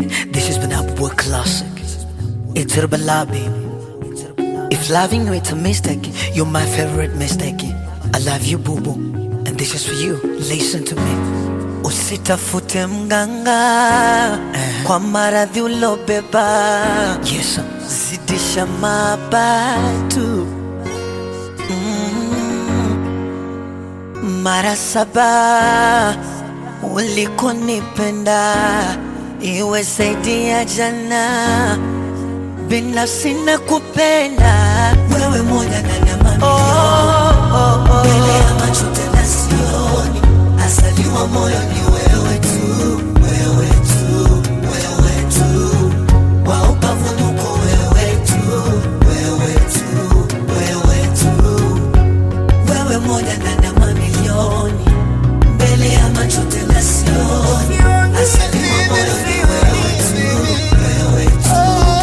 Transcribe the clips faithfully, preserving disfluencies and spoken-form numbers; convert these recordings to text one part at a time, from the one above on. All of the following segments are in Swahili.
This has been Upwork Classic. It's Herbala, baby. If loving you it's a mistake, you're my favorite mistake. I love you, boo boo, and this is for you. Listen to me. Usitafute mganga kwa maradhi ulobeba. Yes, zidisha mabatu mm. Mara saba ulikonipenda iwe zaidi ya jana. Binafsi nakupenda wewe moja ndani ya mamilioni. oh, oh, oh. Mbele ya macho tena sioni, asali wa moyo ni wewe tu, wewe tu, wewe tu. Wa ubavuni uko wewe tu, wewe tu, wewe tu. Wewe moja ndani ya mamilioni. Mbele ya macho tena sioni, asali wa moyo ni wewe tu, wewe tu.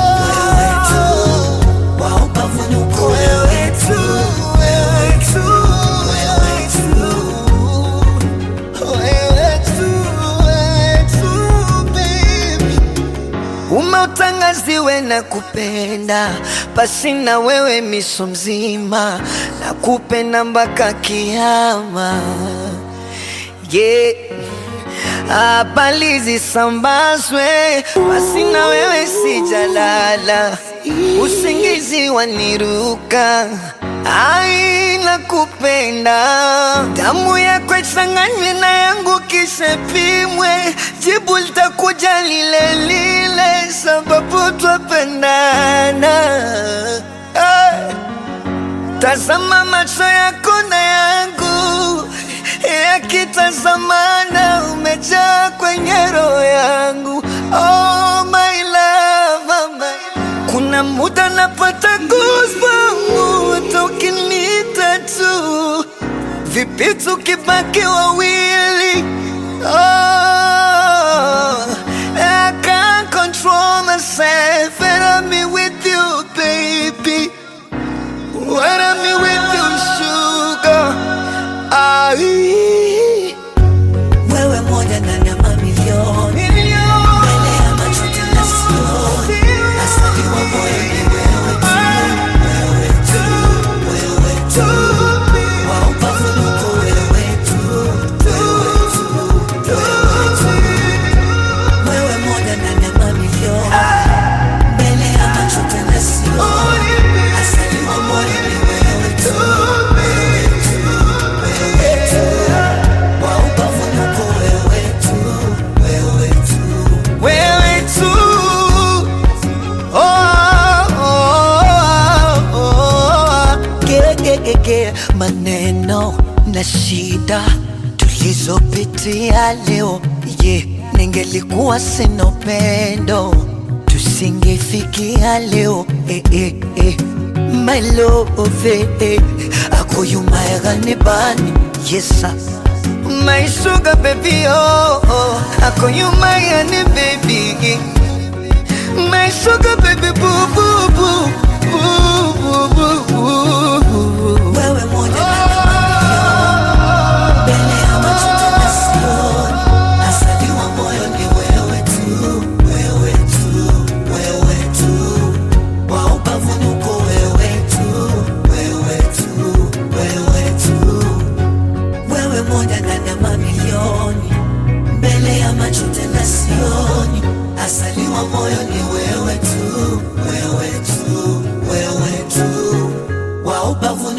Umeutangaziwe na kupenda, pasi na wewe miso mzima, na kupenda mpaka kiyama. Yeah, habari zisambazwe, pasi na wewe sijalala, usingizi waniruka. Ai, nakupenda, damu yako ichanganywe na yangu kisha pimwe, jibu litakuja lile lile, sababu twapendana. Hey, tazama macho yako na yangu yakitazamana, umejaa kwenye roho yangu. Oh my love, oh my. Kuna muda napata goosebumps ukinita tu, vipi tukibaki wawili? Oh, I can't control myself when I'm with you, baby. When I'm with you, sugar. Ai, wewe moja ndani ya mamilioni. Mbele ya macho tena sioni, asali wa moyo ni wewe tu, wewe tu, wewe tu. Wa ubavuni uko wewe tu, wewe tu, wewe tu. Wewe moja ndani ya mamilioni. Mbele ya macho tena sioni, asali wa moyo ni wewe tu, wewe tu, wewe tu. Wa ubavuni uko wewe tu, wewe tu, wewe tu. Oh, oh, oh, oh. Ge, ge, ge, ge. Maneno na shida tulizopitia leo, yeah. Ningelikuwa sina upendo tusingefikia leo, eh, eh, eh. My love, eh, eh. Ako yumayagani bani, yes sir. My sugar baby, oh, oh. Ako yumayagani baby, my sugar baby, boo boo boo, boo boo boo boo. Wewe moja ndani ya mamilioni. Mbele ya macho tena sioni, asali wa moyo ni wewe tu, wewe tu, wewe tu. Wa ubavuni uko wewe tu, wewe tu, wewe tu. Wewe moja ndani ya mamilioni. Mbele ya macho tena sioni, asali wa moyo ni wewe tu, wewe tu, wewe tu. Wa ubavuni